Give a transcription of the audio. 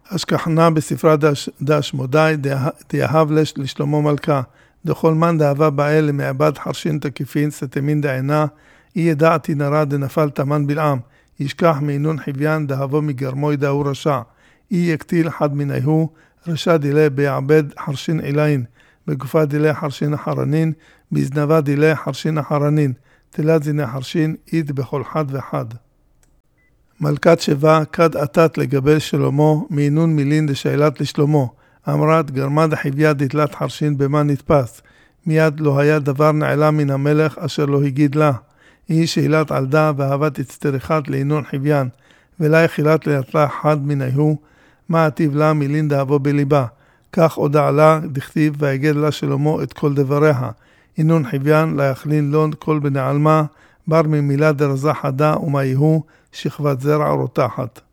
השכחנה בספרה דש מודי דאהב לשלמה מלכה, דכל מן דאהבה באל למעבד חרשין תקיפין סתמין דעינה, אי ידעתי נרא דנפל תמן בלעם, ישכח מעינון חביין דאהבו מגרמוי דאו רשע, אי יקטיל חד מיניהו, רשע דילה ביעבד חרשין עילין, בגופה דילה חרשין החרנין, בזנבה דילה חרשין החרנין, תלת זיני חרשין אית בכל חד וחד. מלכת שבא כד עתת לגבי שלמה, מעינון מילין דשאלת לשלמה, אמרת גרמה דחביה דתלת חרשין במה נתפס, מיד לא היה דבר נעלה מן המלך אשר לא הגיד לה, היא שאלת עלדה ואהבת הצטריכת לעינון חביין, ולה יחילת ליתלה חד מיניהו, מה עתיב לה מילין דאבו בליבה, כך הודע לה דכתיב ויגד לה שלמה את כל דבריה, עינון חביין לה יחלין לון כל בני עלמה, בר ממילה דרזה חדה ומה יהו שכבת זרע רותחת.